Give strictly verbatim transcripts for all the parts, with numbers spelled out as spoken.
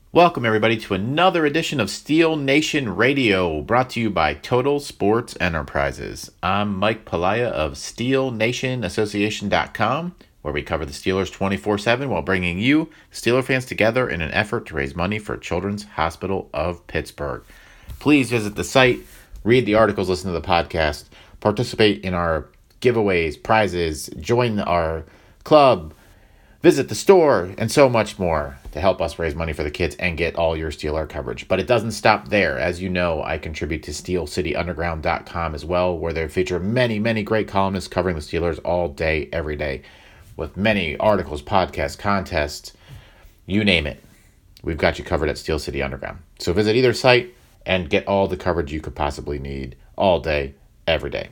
Welcome, everybody, to another edition of Steel Nation Radio, brought to you by Total Sports Enterprises. I'm Mike Palaya of Steel Nation Association dot com, where we cover the Steelers twenty-four seven while bringing you, Steeler fans, together in an effort to raise money for Children's Hospital of Pittsburgh. Please visit the site, read the articles, listen to the podcast, participate in our giveaways, prizes, join our club, visit the store, and so much more to help us raise money for the kids and get all your Steeler coverage. But it doesn't stop there. As you know, I contribute to Steel City Underground dot com as well, where they feature many, many great columnists covering the Steelers all day, every day, with many articles, podcasts, contests, you name it. We've got you covered at Steel City Underground. So visit either site and get all the coverage you could possibly need all day, every day.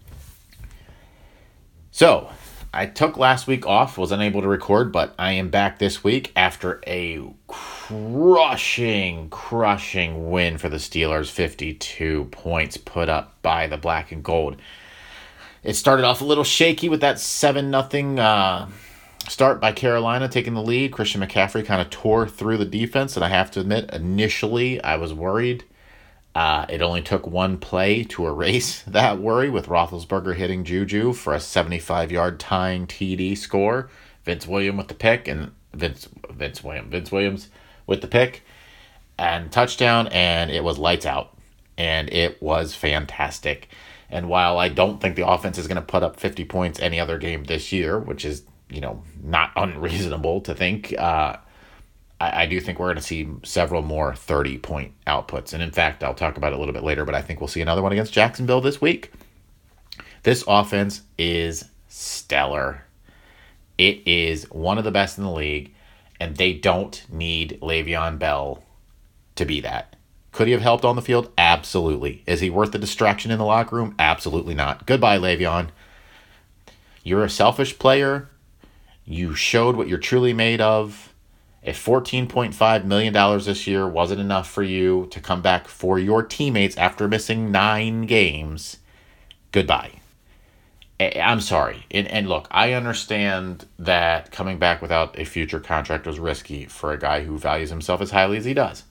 So, I took last week off, was unable to record, but I am back this week after a crushing, crushing win for the Steelers, fifty-two points put up by the Black and Gold. It started off a little shaky with that seven nothing uh, start by Carolina taking the lead. Christian McCaffrey kind of tore through the defense, and I have to admit, initially I was worried. Uh, it only took one play to erase that worry, with Roethlisberger hitting Juju for a seventy-five-yard tying T D score. Vince Williams with the pick, and Vince Vince Williams Vince Williams with the pick and touchdown, and it was lights out, and it was fantastic. And while I don't think the offense is going to put up fifty points any other game this year, which is, you know, not unreasonable to think, uh, I do think we're going to see several more thirty-point outputs. And in fact, I'll talk about it a little bit later, but I think we'll see another one against Jacksonville this week. This offense is stellar. It is one of the best in the league, and they don't need Le'Veon Bell to be that. Could he have helped on the field? Absolutely. Is he worth the distraction in the locker room? Absolutely not. Goodbye, Le'Veon. You're a selfish player. You showed what you're truly made of. If fourteen point five million dollars this year wasn't enough for you to come back for your teammates after missing nine games, goodbye. I'm sorry. And, and look, I understand that coming back without a future contract was risky for a guy who values himself as highly as he does.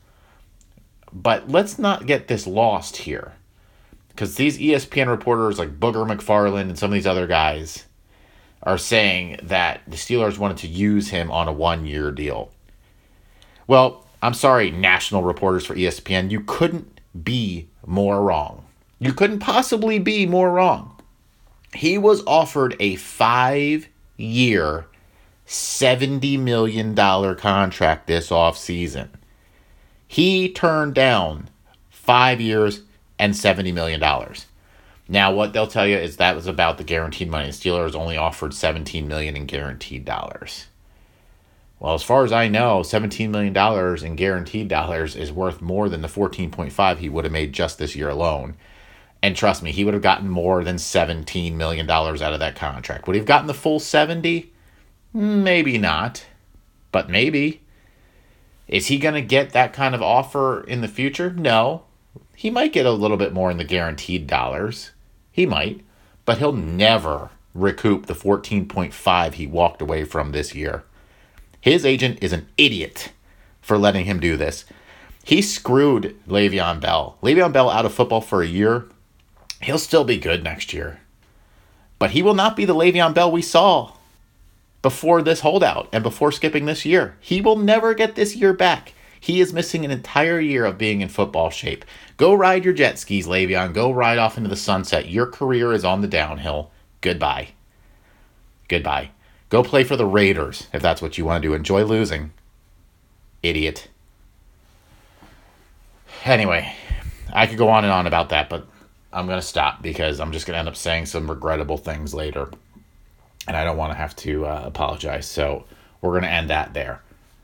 But let's not get this lost here, because these E S P N reporters like Booger McFarland and some of these other guys are saying that the Steelers wanted to use him on a one-year deal. Well, I'm sorry, national reporters for E S P N, you couldn't be more wrong. You couldn't possibly be more wrong. He was offered a five-year, seventy million dollars contract this offseason. He turned down five years and seventy million dollars. Now, what they'll tell you is that was about the guaranteed money. The Steelers only offered seventeen million dollars in guaranteed dollars. Well, as far as I know, seventeen million dollars in guaranteed dollars is worth more than the fourteen point five he would have made just this year alone. And trust me, he would have gotten more than seventeen million dollars out of that contract. Would he have gotten the full seventy? Maybe not, but maybe. Is he going to get that kind of offer in the future? No. He might get a little bit more in the guaranteed dollars. He might, but he'll never recoup the fourteen point five he walked away from this year. His agent is an idiot for letting him do this. He screwed Le'Veon Bell. Le'Veon Bell out of football for a year. He'll still be good next year. But he will not be the Le'Veon Bell we saw before this holdout and before skipping this year. He will never get this year back. He is missing an entire year of being in football shape. Go ride your jet skis, Le'Veon. Go ride off into the sunset. Your career is on the downhill. Goodbye. Goodbye. Go play for the Raiders if that's what you want to do. Enjoy losing. Idiot. Anyway, I could go on and on about that, but I'm going to stop because I'm just going to end up saying some regrettable things later. And I don't want to have to uh, apologize. So we're going to end that there.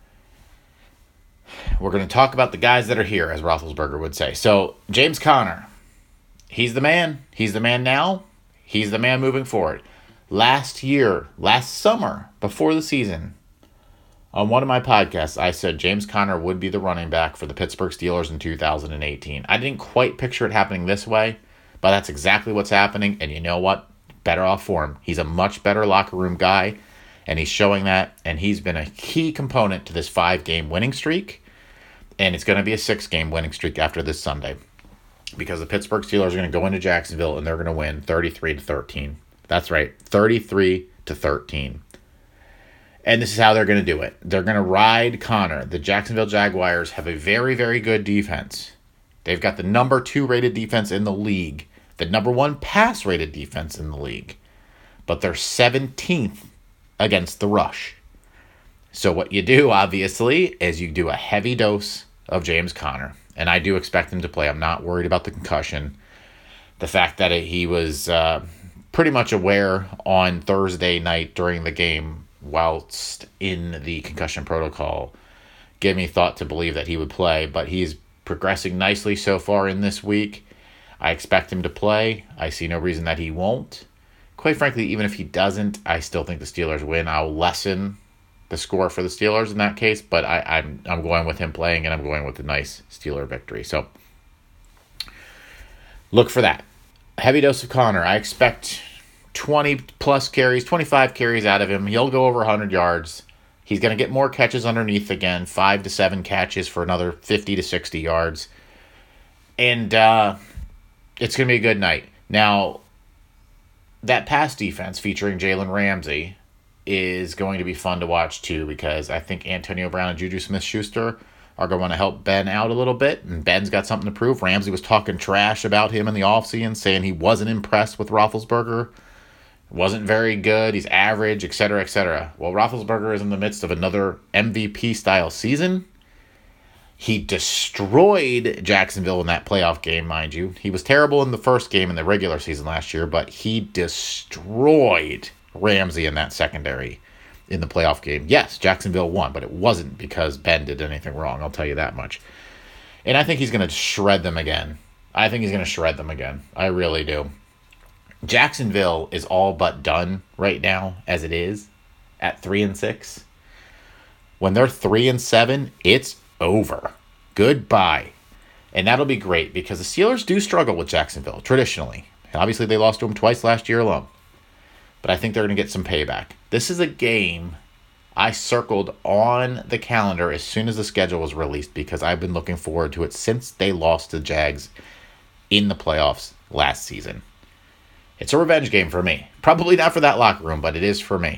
We're going to talk about the guys that are here, as Roethlisberger would say. So, James Conner, he's the man. He's the man now. He's the man moving forward. Last year, last summer, before the season, on one of my podcasts, I said James Conner would be the running back for the Pittsburgh Steelers in two thousand eighteen. I didn't quite picture it happening this way, but that's exactly what's happening. And you know what? Better off for him. He's a much better locker room guy, and he's showing that. And he's been a key component to this five-game winning streak. And it's going to be a six-game winning streak after this Sunday, because the Pittsburgh Steelers are going to go into Jacksonville and they're going to win thirty-three to thirteen. That's right, thirty-three to thirteen. And this is how they're going to do it. They're going to ride Connor. The Jacksonville Jaguars have a very, very good defense. They've got the number two rated defense in the league, the number one pass rated defense in the league, but they're seventeenth against the rush. So what you do, obviously, is you do a heavy dose of James Conner. And I do expect him to play. I'm not worried about the concussion. The fact that it, he was uh, pretty much aware on Thursday night during the game whilst in the concussion protocol gave me thought to believe that he would play. But he's progressing nicely so far in this week. I expect him to play. I see no reason that he won't. Quite frankly, even if he doesn't, I still think the Steelers win. I'll lessen the score for the Steelers in that case, but I, I'm I'm going with him playing, and I'm going with a nice Steeler victory. So look for that. A heavy dose of Connor. I expect twenty plus carries, twenty-five carries out of him. He'll go over one hundred yards. He's going to get more catches underneath again, five to seven catches for another fifty to sixty yards. And uh, it's going to be a good night. Now, that pass defense featuring Jalen Ramsey is going to be fun to watch too, because I think Antonio Brown and Juju Smith-Schuster are going to help Ben out a little bit, and Ben's got something to prove. Ramsey was talking trash about him in the offseason, saying he wasn't impressed with Roethlisberger, wasn't very good, he's average, et cetera, et cetera. Well, Roethlisberger is in the midst of another M V P-style season. He destroyed Jacksonville in that playoff game, mind you. He was terrible in the first game in the regular season last year, but he destroyed Ramsey in that secondary in the playoff game. Yes, Jacksonville won, but it wasn't because Ben did anything wrong. I'll tell you that much. And I think he's going to shred them again. I think he's going to shred them again. I really do. Jacksonville is all but done right now, as it is, at three and six. When they're three and seven, it's over. Goodbye. And that'll be great, because the Steelers do struggle with Jacksonville traditionally. And obviously, they lost to them twice last year alone. But I think they're going to get some payback. This is a game I circled on the calendar as soon as the schedule was released, because I've been looking forward to it since they lost to the Jags in the playoffs last season. It's a revenge game for me. Probably not for that locker room, but it is for me.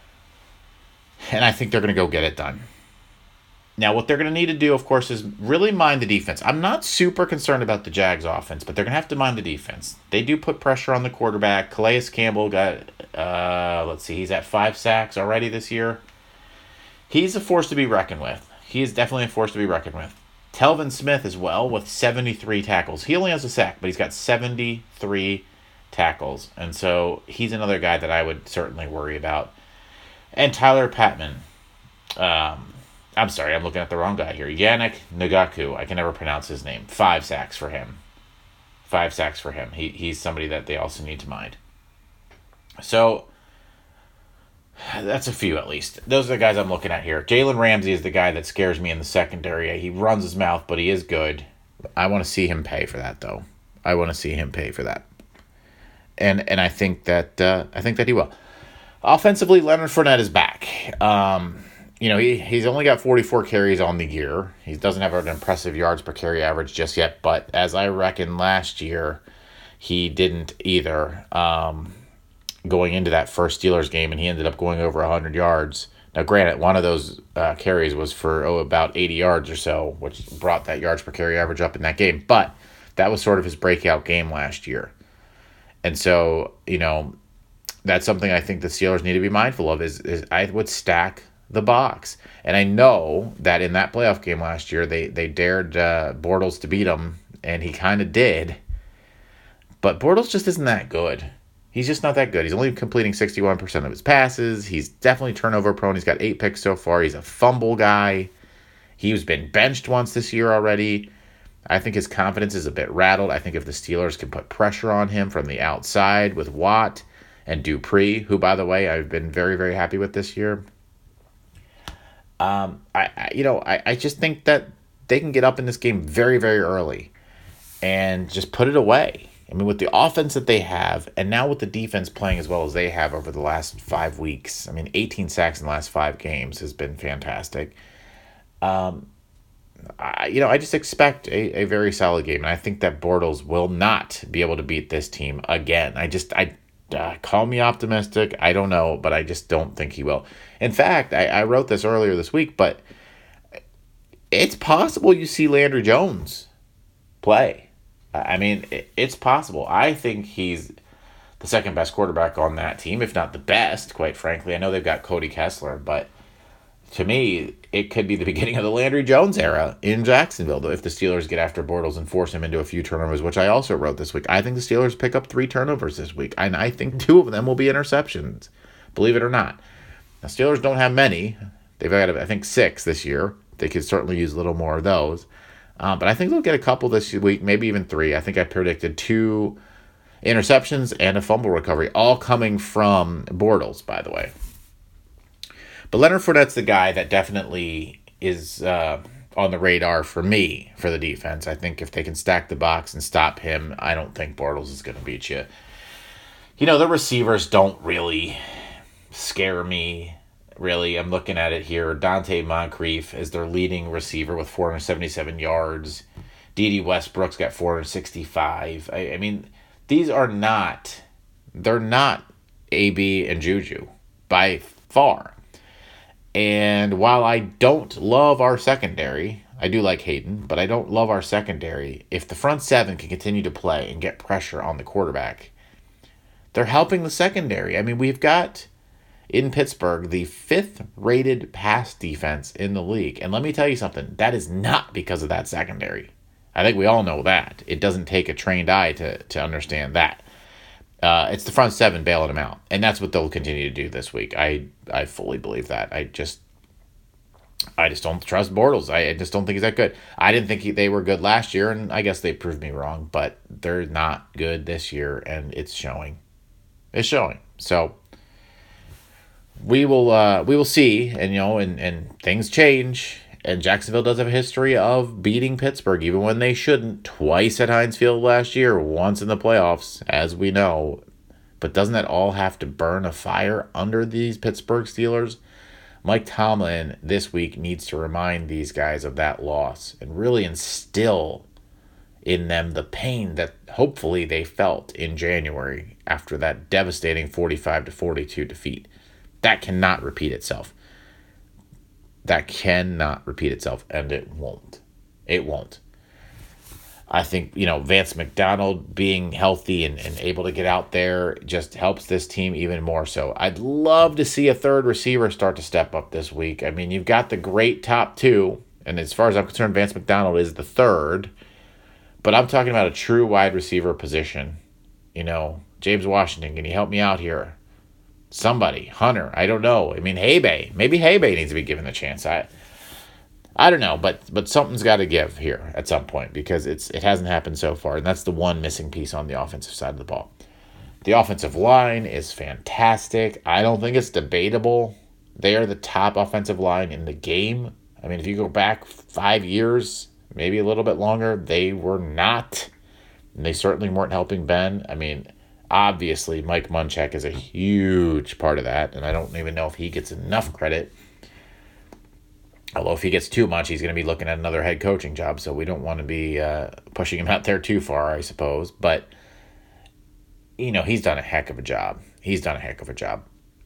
And I think they're going to go get it done. Now, what they're going to need to do, of course, is really mind the defense. I'm not super concerned about the Jags offense, but they're going to have to mind the defense. They do put pressure on the quarterback. Calais Campbell got, uh, let's see, he's at five sacks already this year. He's a force to be reckoned with. He is definitely a force to be reckoned with. Telvin Smith as well with seventy-three tackles. He only has a sack, but he's got seventy-three tackles. And so he's another guy that I would certainly worry about. And Tyler Patman. Um... I'm sorry, I'm looking at the wrong guy here. Yannick Ngakoue. I can never pronounce his name. Five sacks for him. Five sacks for him. He He's somebody that they also need to mind. So, that's a few at least. Those are the guys I'm looking at here. Jalen Ramsey is the guy that scares me in the secondary. He runs his mouth, but he is good. I want to see him pay for that, though. I want to see him pay for that. And and I think that uh, I think that he will. Offensively, Leonard Fournette is back. Um... You know, he, he's only got forty-four carries on the year. He doesn't have an impressive yards per carry average just yet, but as I reckon last year, he didn't either um, going into that first Steelers game, and he ended up going over one hundred yards. Now, granted, one of those uh, carries was for, oh, about eighty yards or so, which brought that yards per carry average up in that game, but that was sort of his breakout game last year. And so, you know, that's something I think the Steelers need to be mindful of is, is I would stack the box. And I know that in that playoff game last year, they, they dared uh, Bortles to beat him, and he kind of did. But Bortles just isn't that good. He's just not that good. He's only completing sixty-one percent of his passes. He's definitely turnover prone. He's got eight picks so far. He's a fumble guy. He's been benched once this year already. I think his confidence is a bit rattled. I think if the Steelers can put pressure on him from the outside with Watt and Dupree, who, by the way, I've been very, very happy with this year, Um, I, I you know, I, I just think that they can get up in this game very, very early and just put it away. I mean, with the offense that they have, and now with the defense playing as well as they have over the last five weeks, I mean, eighteen sacks in the last five games has been fantastic. Um, I, you know, I just expect a, a very solid game. And I think that Bortles will not be able to beat this team again. I just, I uh, call me optimistic. I don't know, but I just don't think he will. In fact, I, I wrote this earlier this week, but it's possible you see Landry Jones play. I mean, it, it's possible. I think he's the second best quarterback on that team, if not the best, quite frankly. I know they've got Cody Kessler, but to me, it could be the beginning of the Landry Jones era in Jacksonville if the Steelers get after Bortles and force him into a few turnovers, which I also wrote this week. I think the Steelers pick up three turnovers this week, and I think two of them will be interceptions, believe it or not. The Steelers don't have many. They've got, I think, six this year. They could certainly use a little more of those. Um, but I think they'll get a couple this week, maybe even three. I think I predicted two interceptions and a fumble recovery, all coming from Bortles, by the way. But Leonard Fournette's the guy that definitely is uh, on the radar for me for the defense. I think if they can stack the box and stop him, I don't think Bortles is going to beat you. You know, the receivers don't really scare me, really. I'm looking at it here. Dante Moncrief is their leading receiver with four hundred seventy-seven yards. Dede Westbrook's got four hundred sixty-five. I, I mean, these are not, they're not A B and Juju by far. And while I don't love our secondary, I do like Hayden, but I don't love our secondary. If the front seven can continue to play and get pressure on the quarterback, they're helping the secondary. I mean, we've got in Pittsburgh the fifth rated pass defense in the league. And let me tell you something, that is not because of that secondary. I think we all know that. It doesn't take a trained eye to, to understand that. Uh, it's the front seven bailing them out, and that's what they'll continue to do this week. I I fully believe that. I just I just don't trust Bortles. I, I just don't think he's that good. I didn't think he, they were good last year, and I guess they proved me wrong. But they're not good this year, and it's showing. It's showing. So we will uh, we will see, and you know, and and things change. And Jacksonville does have a history of beating Pittsburgh, even when they shouldn't. Twice at Heinz Field last year, once in the playoffs, as we know. But doesn't that all have to burn a fire under these Pittsburgh Steelers? Mike Tomlin this week needs to remind these guys of that loss and really instill in them the pain that hopefully they felt in January after that devastating forty-five to forty-two defeat. That cannot repeat itself. That cannot repeat itself, and it won't. It won't. I think, you know, Vance McDonald being healthy and, and able to get out there just helps this team even more so. I'd love to see a third receiver start to step up this week. I mean, you've got the great top two, and as far as I'm concerned, Vance McDonald is the third, but I'm talking about a true wide receiver position. You know, James Washington, can you help me out here? Somebody, Hunter, I don't know. I mean, Haybay. Maybe Haybay needs to be given the chance. I I don't know, but but something's got to give here at some point because it's it hasn't happened so far, and that's the one missing piece on the offensive side of the ball. The offensive line is fantastic. I don't think it's debatable. They are the top offensive line in the game. I mean, if you go back five years, maybe a little bit longer, they were not. And they certainly weren't helping Ben. I mean, obviously, Mike Munchak is a huge part of that, and I don't even know if he gets enough credit. Although if he gets too much, he's going to be looking at another head coaching job, so we don't want to be uh, pushing him out there too far, I suppose. But, you know, he's done a heck of a job. He's done a heck of a job.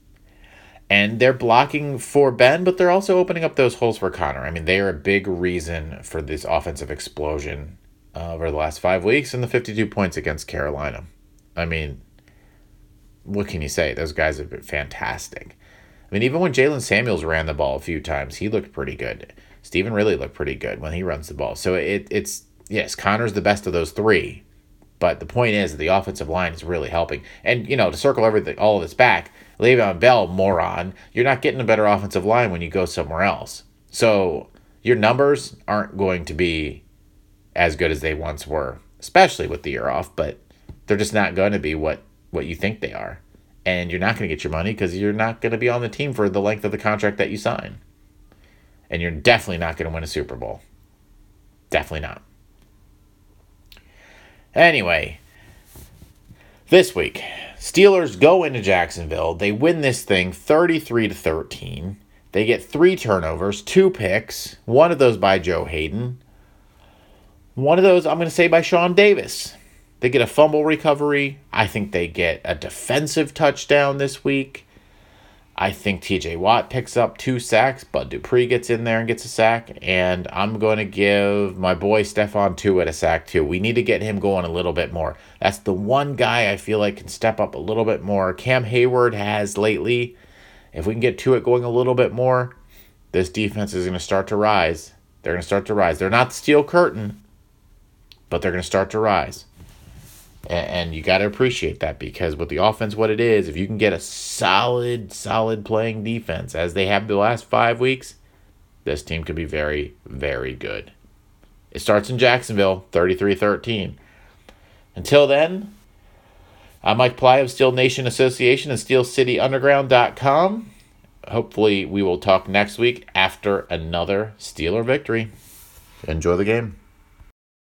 And they're blocking for Ben, but they're also opening up those holes for Connor. I mean, they are a big reason for this offensive explosion uh, over the last five weeks and the fifty-two points against Carolina. I mean, what can you say? Those guys have been fantastic. I mean, even when Jalen Samuels ran the ball a few times, he looked pretty good. Stephen really looked pretty good when he runs the ball. So it it's, yes, Connor's the best of those three. But the point is that the offensive line is really helping. And, you know, to circle everything, all of this back, Le'Veon Bell, moron, you're not getting a better offensive line when you go somewhere else. So your numbers aren't going to be as good as they once were, especially with the year off, but they're just not going to be what, what you think they are. And you're not going to get your money because you're not going to be on the team for the length of the contract that you sign. And you're definitely not going to win a Super Bowl. Definitely not. Anyway, this week, Steelers go into Jacksonville. They win this thing thirty-three to thirteen. They get three turnovers, two picks, one of those by Joe Hayden. One of those, I'm going to say, by Sean Davis. They get a fumble recovery. I think they get a defensive touchdown this week. I think T J Watt picks up two sacks. Bud Dupree gets in there and gets a sack. And I'm going to give my boy Stephon Tuitt a sack too. We need to get him going a little bit more. That's the one guy I feel like can step up a little bit more. Cam Hayward has lately. If we can get Tuitt going a little bit more, this defense is going to start to rise. They're going to start to rise. They're not the steel curtain, but they're going to start to rise. And, and you got to appreciate that, because with the offense what it is, if you can get a solid, solid playing defense, as they have the last five weeks, this team could be very, very good. It starts in Jacksonville, thirty-three thirteen. Until then, I'm Mike Ply of Steel Nation Association and Steel City Underground dot com. Hopefully we will talk next week after another Steeler victory. Enjoy the game.